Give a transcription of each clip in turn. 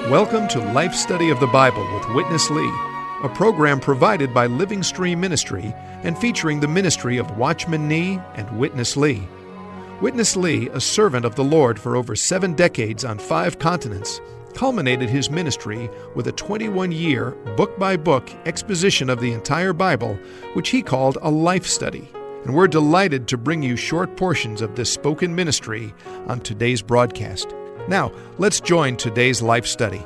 Welcome to Life Study of the Bible with Witness Lee, a program provided by Living Stream Ministry and featuring the ministry of Watchman Nee and Witness Lee. Witness Lee, a servant of the Lord for over 7 decades on 5 continents, culminated his ministry with a 21-year, book-by-book exposition of the entire Bible, which he called a life study. And we're delighted to bring you short portions of this spoken ministry on today's broadcast. Now, let's join today's life study.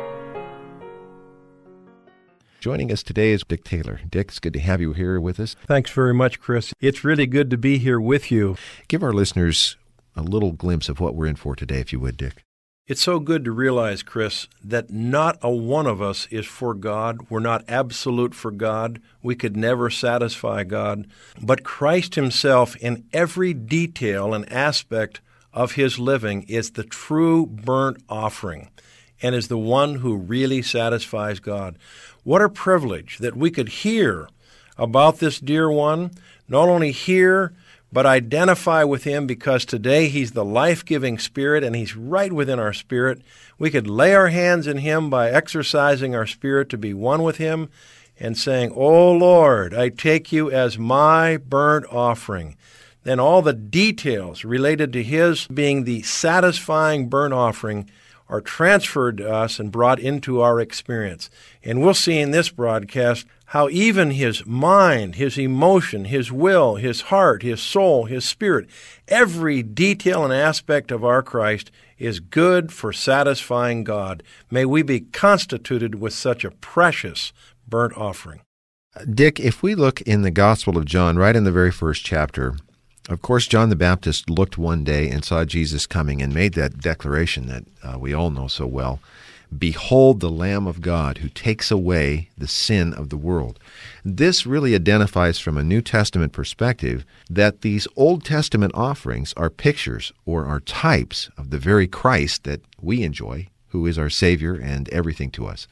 Joining us today is Dick Taylor. Dick, it's good to have you here with us. Thanks very much, Chris. It's really good to be here with you. Give our listeners a little glimpse of what we're in for today, if you would, Dick. It's so good to realize, Chris, that not a one of us is for God. We're not absolute for God. We could never satisfy God. But Christ himself, in every detail and aspect of his living, is the true burnt offering and is the one who really satisfies God. What a privilege that we could hear about this dear one, not only hear, but identify with him, because today he's the life-giving Spirit and he's right within our spirit. We could lay our hands in him by exercising our spirit to be one with him and saying, "Oh Lord, I take you as my burnt offering." Then all the details related to his being the satisfying burnt offering are transferred to us and brought into our experience. And we'll see in this broadcast how even his mind, his emotion, his will, his heart, his soul, his spirit, every detail and aspect of our Christ is good for satisfying God. May we be constituted with such a precious burnt offering. Dick, if we look in the Gospel of John, right in the very first chapter, of course, John the Baptist looked one day and saw Jesus coming and made that declaration that we all know so well. "Behold the Lamb of God who takes away the sin of the world." This really identifies from a New Testament perspective that these Old Testament offerings are pictures or are types of the very Christ that we enjoy, who is our Savior and everything to us.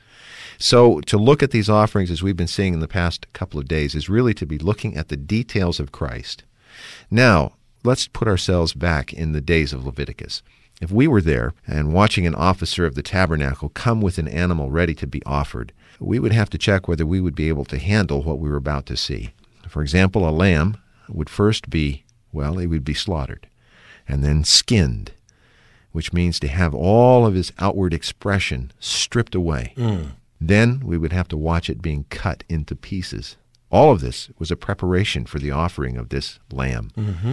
So to look at these offerings, as we've been seeing in the past couple of days, is really to be looking at the details of Christ. Now, let's put ourselves back in the days of Leviticus. If we were there and watching an officer of the tabernacle come with an animal ready to be offered, we would have to check whether we would be able to handle what we were about to see. For example, a lamb would first be, it would be slaughtered and then skinned, which means to have all of his outward expression stripped away. Then we would have to watch it being cut into pieces. All of this was a preparation for the offering of this lamb.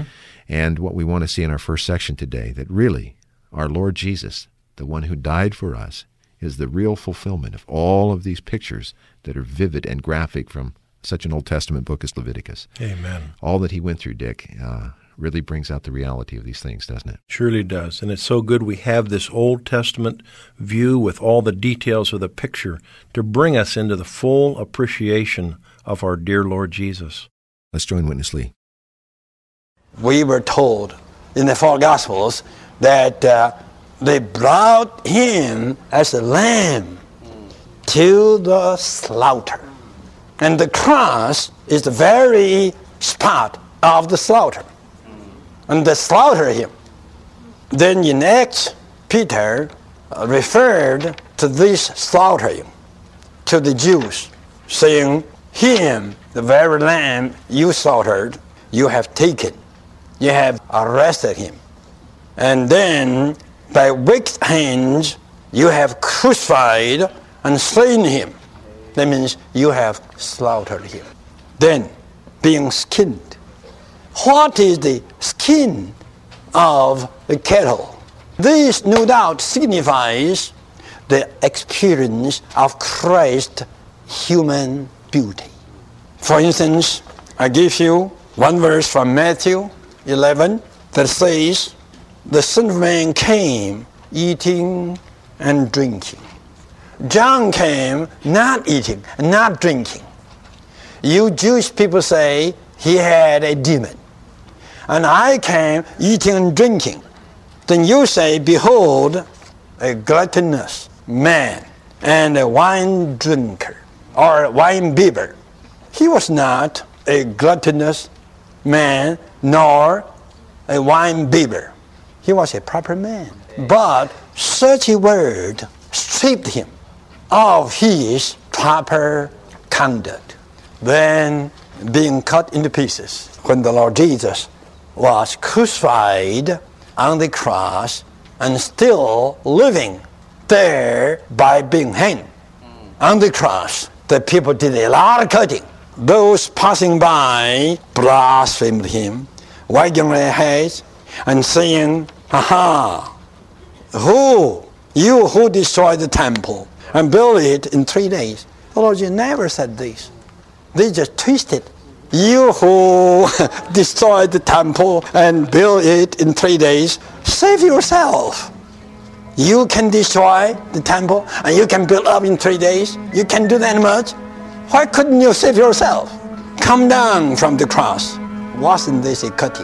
And what we want to see in our first section today, that really our Lord Jesus, the one who died for us, is the real fulfillment of all of these pictures that are vivid and graphic from such an Old Testament book as Leviticus. Amen. All that he went through, Dick, really brings out the reality of these things, doesn't it? Surely does. And it's so good we have this Old Testament view with all the details of the picture to bring us into the full appreciation of our dear Lord Jesus. Let's join Witness Lee. We were told in the 4 Gospels that they brought him as a lamb to the slaughter. And the cross is the very spot of the slaughter. And they slaughter him. Then in Acts, Peter referred to this slaughtering to the Jews, saying, "Him, the very lamb you slaughtered, you have taken. You have arrested him. And then by wicked hands you have crucified and slain him." That means you have slaughtered him. Then being skinned. What is the skin of the cattle? This no doubt signifies the experience of Christ's human beauty. For instance, I give you one verse from Matthew 11 that says, "The Son of Man came eating and drinking." John came not eating, not drinking. You Jewish people say he had a demon. And I came eating and drinking. Then you say, "Behold, a gluttonous man and a wine drinker," or a wine bibber. He was not a gluttonous man nor a wine bibber. He was a proper man. But such a word stripped him of his proper conduct. Then being cut into pieces. When the Lord Jesus was crucified on the cross and still living there by being hanged on the cross, the people did a lot of cutting. Those passing by blasphemed him, wagging their heads and saying, "Aha, you who destroyed the temple and built it in 3 days." The Lord Jesus never said this. They just twisted. You who destroyed the temple and built it in 3 days, save yourself. You can destroy the temple and you can build up in 3 days. You can do that much. Why couldn't you save yourself? Come down from the cross. Wasn't this a cutting?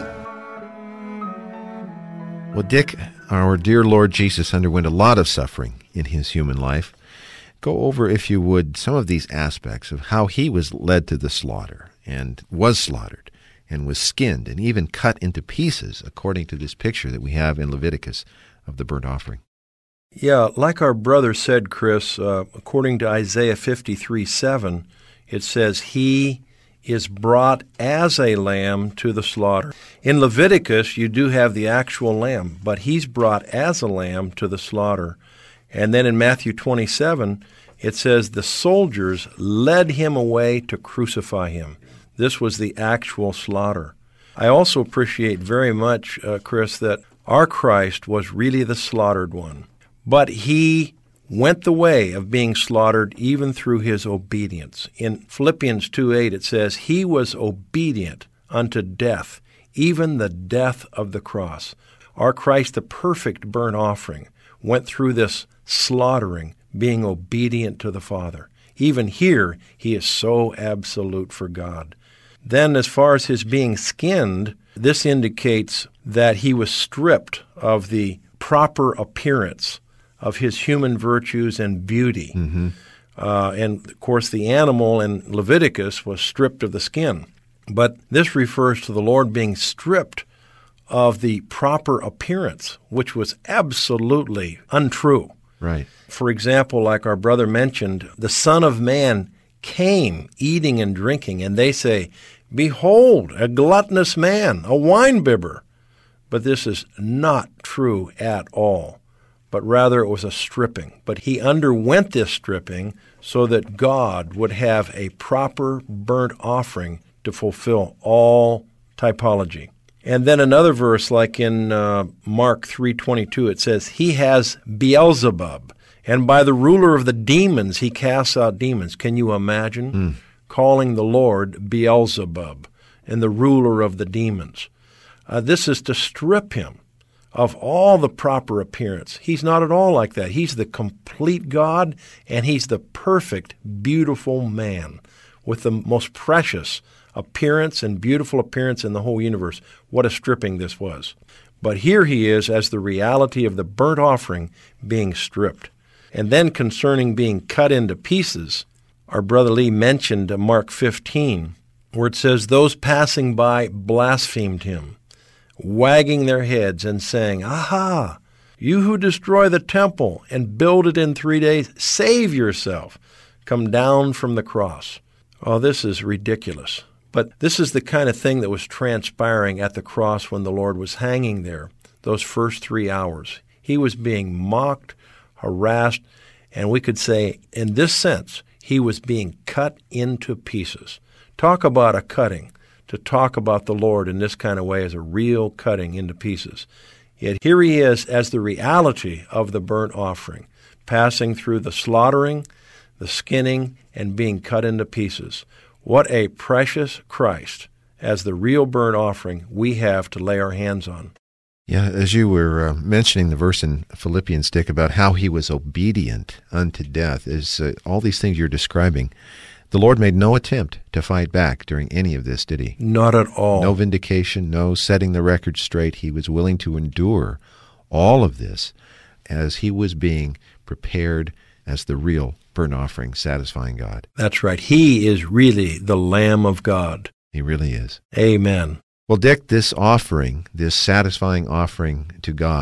Well, Dick, our dear Lord Jesus underwent a lot of suffering in his human life. Go over, if you would, some of these aspects of how he was led to the slaughter and was slaughtered and was skinned and even cut into pieces, according to this picture that we have in Leviticus of the burnt offering. Yeah, like our brother said, Chris, according to Isaiah 53:7, it says, "He is brought as a lamb to the slaughter." In Leviticus, you do have the actual lamb, but he's brought as a lamb to the slaughter. And then in Matthew 27, it says, "The soldiers led him away to crucify him." This was the actual slaughter. I also appreciate very much, Chris, that our Christ was really the slaughtered one. But he went the way of being slaughtered even through his obedience. In Philippians 2:8 it says, "He was obedient unto death, even the death of the cross." Our Christ, the perfect burnt offering, went through this slaughtering, being obedient to the Father. Even here, he is so absolute for God. Then as far as his being skinned, this indicates that he was stripped of the proper appearance of his human virtues and beauty. And, of course, the animal in Leviticus was stripped of the skin. But this refers to the Lord being stripped of the proper appearance, which was absolutely untrue. Right. For example, like our brother mentioned, the Son of Man came eating and drinking, and they say, "Behold, a gluttonous man, a winebibber." But this is not true at all, but rather it was a stripping. But he underwent this stripping so that God would have a proper burnt offering to fulfill all typology. And then another verse, like in Mark 3:22, it says, "He has Beelzebub, and by the ruler of the demons he casts out demons." Can you imagine calling the Lord Beelzebub and the ruler of the demons? This is to strip him of all the proper appearance. He's not at all like that. He's the complete God, and he's the perfect, beautiful man with the most precious appearance and beautiful appearance in the whole universe. What a stripping this was. But here he is as the reality of the burnt offering being stripped. And then concerning being cut into pieces, our brother Lee mentioned Mark 15, where it says, "Those passing by blasphemed him, wagging their heads and saying, 'Aha, you who destroy the temple and build it in 3 days, save yourself. Come down from the cross.'" Oh, this is ridiculous. But this is the kind of thing that was transpiring at the cross when the Lord was hanging there, those first 3 hours. He was being mocked, harassed, and we could say, in this sense, he was being cut into pieces. Talk about a cutting. To talk about the Lord in this kind of way as a real cutting into pieces. Yet here he is as the reality of the burnt offering, passing through the slaughtering, the skinning, and being cut into pieces. What a precious Christ as the real burnt offering we have to lay our hands on. Yeah, as you were mentioning the verse in Philippians, Dick, about how he was obedient unto death, is all these things you're describing. The Lord made no attempt to fight back during any of this, did he? Not at all. No vindication, no setting the record straight. He was willing to endure all of this as he was being prepared as the real burnt offering, satisfying God. That's right. He is really the Lamb of God. He really is. Amen. Well, Dick, this offering, this satisfying offering to God,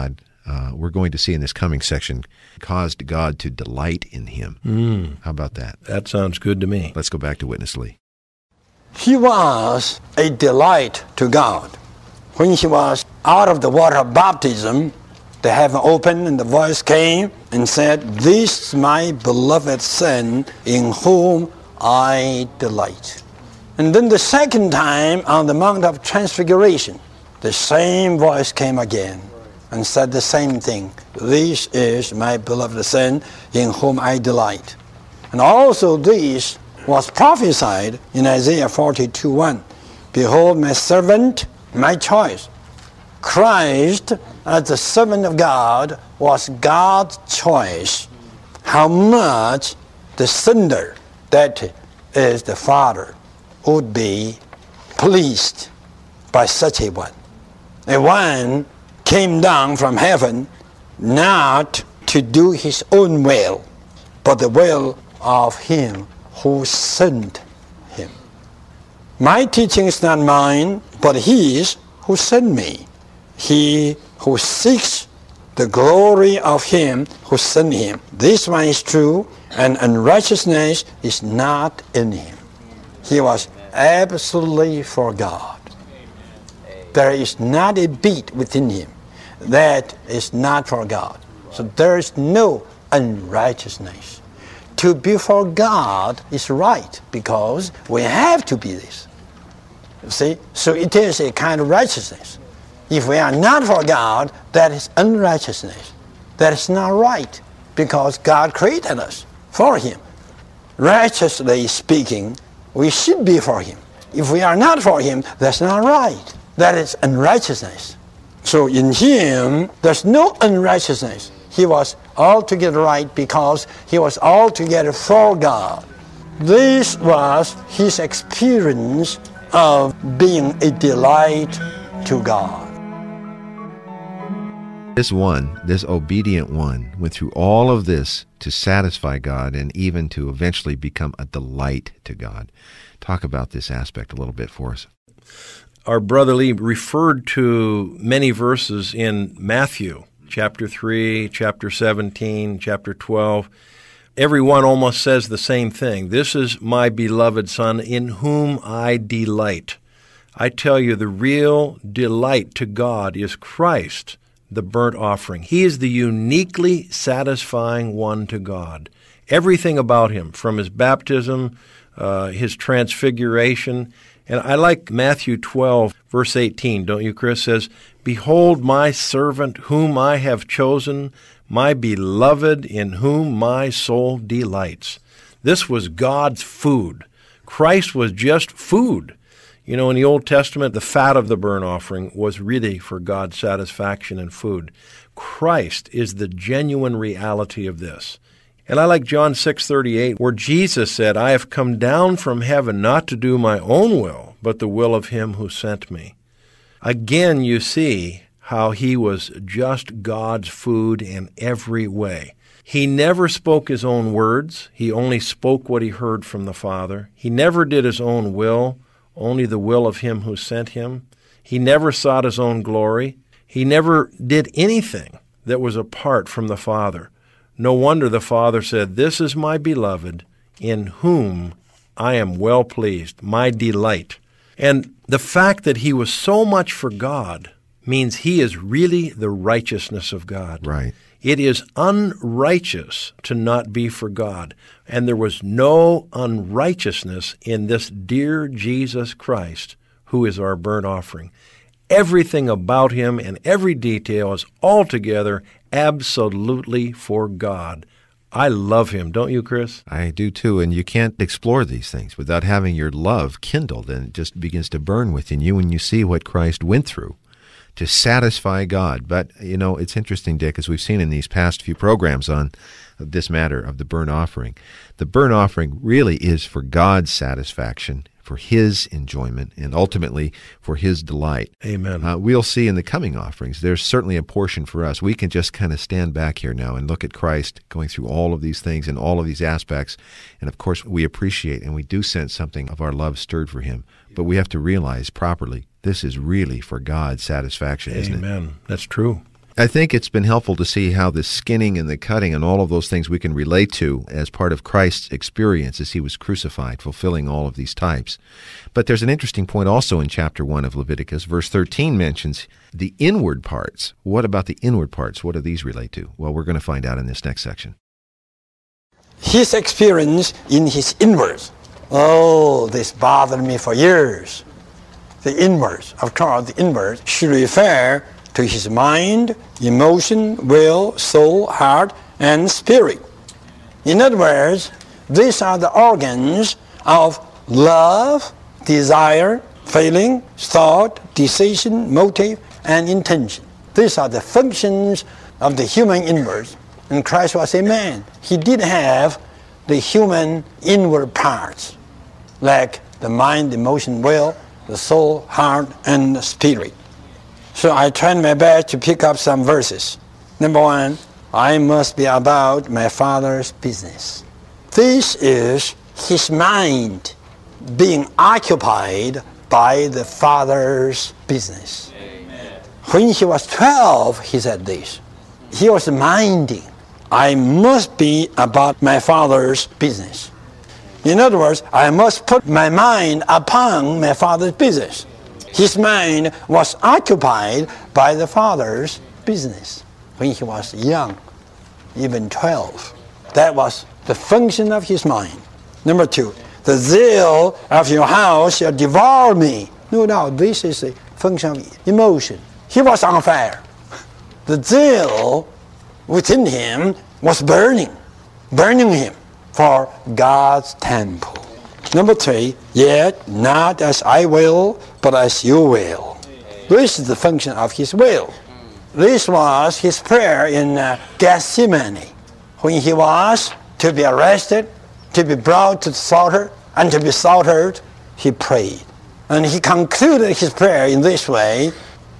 we're going to see in this coming section, caused God to delight in him. How about that? That sounds good to me. Let's go back to Witness Lee. He was a delight to God. When he was out of the water of baptism, the heaven opened and the voice came and said, "This is my beloved Son, in whom I delight." And then the second time on the Mount of Transfiguration, the same voice came again and said the same thing. "This is my beloved Son, in whom I delight." And also this was prophesied in Isaiah 42:1. "Behold my servant, my choice." Christ, as the servant of God, was God's choice. How much the sender, that is the Father, would be pleased by such a one. A one came down from heaven not to do his own will, but the will of him who sent him. My teaching is not mine, but his who sent me. He who seeks the glory of him who sent him, this one is true, and unrighteousness is not in him. He was absolutely for God. There is not a beat within him that is not for God. So there is no unrighteousness. To be for God is right, because we have to be this. You see? So it is a kind of righteousness. If we are not for God, that is unrighteousness. That is not right, because God created us for him. Righteously speaking, we should be for him. If we are not for him, that's not right. That is unrighteousness. So in him, there's no unrighteousness. He was altogether right because he was altogether for God. This was his experience of being a delight to God. This one, this obedient one, went through all of this to satisfy God and even to eventually become a delight to God. Talk about this aspect a little bit for us. Our brother Lee referred to many verses in Matthew, chapter 3, chapter 17, chapter 12. Every one almost says the same thing. This is my beloved Son, in whom I delight. I tell you, the real delight to God is Christ, the burnt offering. He is the uniquely satisfying one to God. Everything about him, from his baptism, his transfiguration. And I like Matthew 12, verse 18, don't you, Chris? Says, "Behold my servant whom I have chosen, my beloved in whom my soul delights." This was God's food. Christ was just food. You know, in the Old Testament, the fat of the burnt offering was really for God's satisfaction and food. Christ is the genuine reality of this. And I like John 6:38, where Jesus said, "I have come down from heaven not to do my own will, but the will of him who sent me." Again, you see how he was just God's food in every way. He never spoke his own words. He only spoke what he heard from the Father. He never did his own will, only the will of him who sent him. He never sought his own glory. He never did anything that was apart from the Father. No wonder the Father said, "This is my beloved, in whom I am well pleased," my delight. And the fact that he was so much for God means he is really the righteousness of God. Right. It is unrighteous to not be for God. And there was no unrighteousness in this dear Jesus Christ, who is our burnt offering. Everything about him and every detail is altogether absolutely for God. I love him. Don't you, Chris? I do too, and you can't explore these things without having your love kindled, and it just begins to burn within you when you see what Christ went through to satisfy God. But, you know, it's interesting, Dick, as we've seen in these past few programs on this matter of the burnt offering. The burnt offering really is for God's satisfaction, for his enjoyment, and ultimately for his delight. Amen. We'll see in the coming offerings, there's certainly a portion for us. We can just kind of stand back here now and look at Christ going through all of these things and all of these aspects. And of course, we appreciate and we do sense something of our love stirred for him. But we have to realize properly, this is really for God's satisfaction, isn't it? Amen. That's true. I think it's been helpful to see how the skinning and the cutting and all of those things we can relate to as part of Christ's experience as he was crucified, fulfilling all of these types. But there's an interesting point also in chapter 1 of Leviticus. Verse 13 mentions the inward parts. What about the inward parts? What do these relate to? Well, we're going to find out in this next section. His experience in his inwards. Oh, this bothered me for years. The inwards, of course, the inwards should refer to his mind, emotion, will, soul, heart, and spirit. In other words, these are the organs of love, desire, feeling, thought, decision, motive, and intention. These are the functions of the human inwards. And Christ was a man. He did have the human inward parts, like the mind, emotion, will, the soul, heart, and the spirit. So I tried my best to pick up some verses. Number 1, I must be about my Father's business. This is his mind being occupied by the Father's business. Amen. When he was 12, he said this. He was minding, I must be about my Father's business. In other words, I must put my mind upon my Father's business. His mind was occupied by the Father's business when he was young, even 12. That was the function of his mind. Number 2, the zeal of your house shall devour me. No doubt, this is a function of emotion. He was on fire. The zeal within him was burning him for God's temple. Number 3, yet not as I will, but as you will. This is the function of his will. This was his prayer in Gethsemane, when he was to be arrested, to be brought to the slaughter, and to be slaughtered. He prayed. And he concluded his prayer in this way,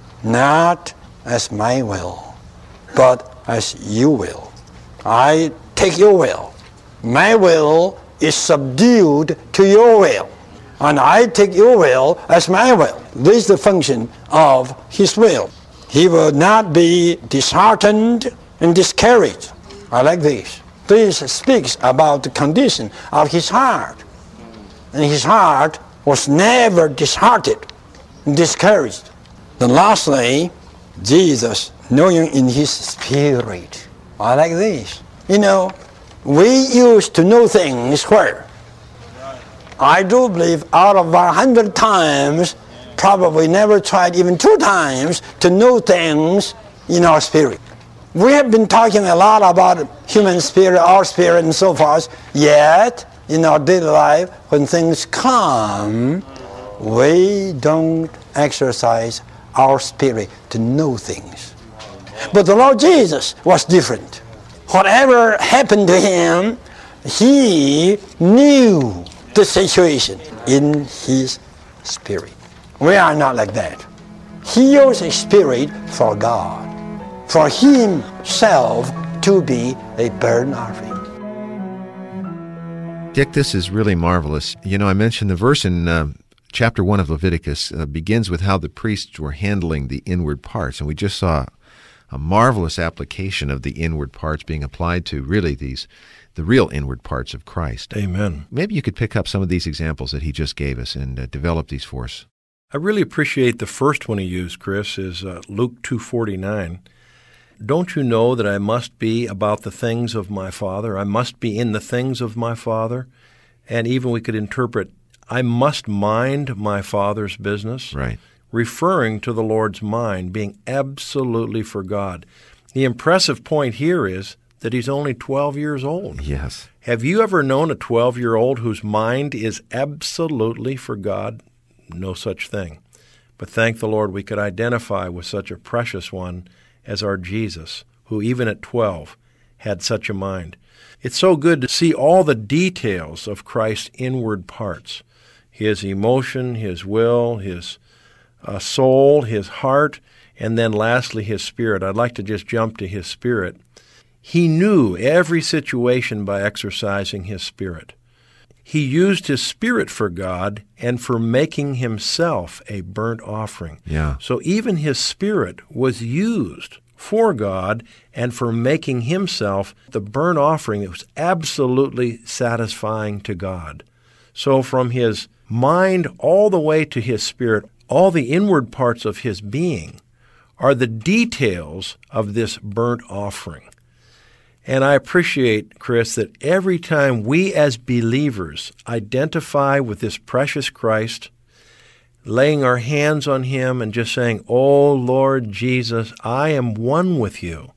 not as my will, but as you will. I take your will. My will is subdued to your will, and I take your will as my will. This is the function of his will. He will not be disheartened and discouraged. I like this. This speaks about the condition of his heart. And his heart was never disheartened and discouraged. Then lastly, Jesus, knowing in his spirit. I like this. You know, we used to know things where? I do believe out of 100 times, probably never tried even 2 times to know things in our spirit. We have been talking a lot about human spirit, our spirit, and so forth, yet in our daily life, when things come, we don't exercise our spirit to know things. But the Lord Jesus was different. Whatever happened to him, he knew the situation in his spirit. We are not like that. He used a spirit for God, for himself to be a burnt offering. Dick, this is really marvelous. You know, I mentioned the verse in chapter 1 of Leviticus begins with how the priests were handling the inward parts, and we just saw a marvelous application of the inward parts being applied to really the real inward parts of Christ. Amen. Maybe you could pick up some of these examples that he just gave us and develop these for us. I really appreciate the first one he used, Chris, is Luke 2:49. Don't you know that I must be about the things of my Father? I must be in the things of my Father. And even we could interpret, I must mind my Father's business. Right. Referring to the Lord's mind, being absolutely for God. The impressive point here is that he's only 12 years old. Yes. Have you ever known a 12-year-old whose mind is absolutely for God? No such thing. But thank the Lord we could identify with such a precious one as our Jesus, who even at 12 had such a mind. It's so good to see all the details of Christ's inward parts, his emotion, his will, his soul, his heart, and then lastly his spirit. I'd like to just jump to his spirit. He knew every situation by exercising his spirit. He used his spirit for God and for making himself a burnt offering. Yeah. So even his spirit was used for God and for making himself the burnt offering that was absolutely satisfying to God. So from his mind all the way to his spirit, all the inward parts of his being are the details of this burnt offering. And I appreciate, Chris, that every time we as believers identify with this precious Christ, laying our hands on him and just saying, "Oh, Lord Jesus, I am one with you,"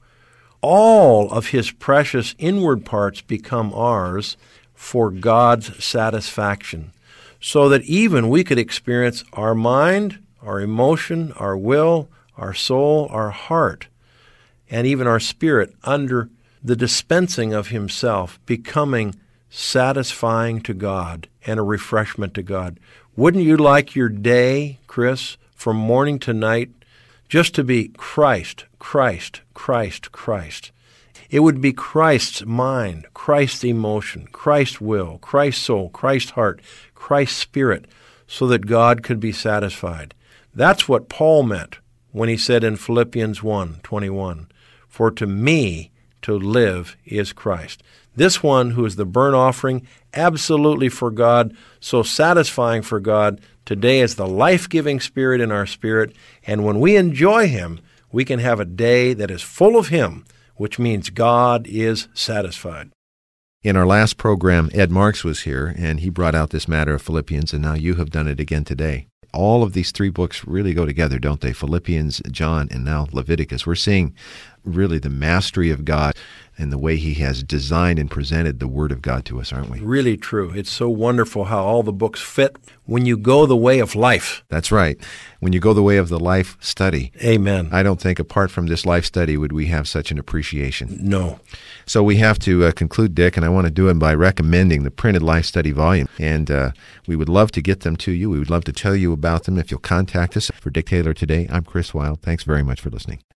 all of his precious inward parts become ours for God's satisfaction, so that even we could experience our mind, our emotion, our will, our soul, our heart, and even our spirit under the dispensing of himself, becoming satisfying to God and a refreshment to God. Wouldn't you like your day, Chris, from morning to night, just to be Christ, Christ, Christ, Christ? It would be Christ's mind, Christ's emotion, Christ's will, Christ's soul, Christ's heart, Christ's spirit, so that God could be satisfied. That's what Paul meant when he said in Philippians 1:21, "For to me to live is Christ." This one who is the burnt offering, absolutely for God, so satisfying for God, today is the life-giving Spirit in our spirit, and when we enjoy him, we can have a day that is full of him, which means God is satisfied. In our last program, Ed Marks was here, and he brought out this matter of Philippians, and now you have done it again today. All of these three books really go together, don't they? Philippians, John, and now Leviticus. We're seeing really the mastery of God and the way he has designed and presented the Word of God to us, aren't we? Really true. It's so wonderful how all the books fit when you go the way of life. That's right. When you go the way of the life study. Amen. I don't think apart from this life study would we have such an appreciation. No. So we have to conclude, Dick, and I want to do it by recommending the printed life study volume. And we would love to get them to you. We would love to tell you about them if you'll contact us. For Dick Taylor today, I'm Chris Wilde. Thanks very much for listening.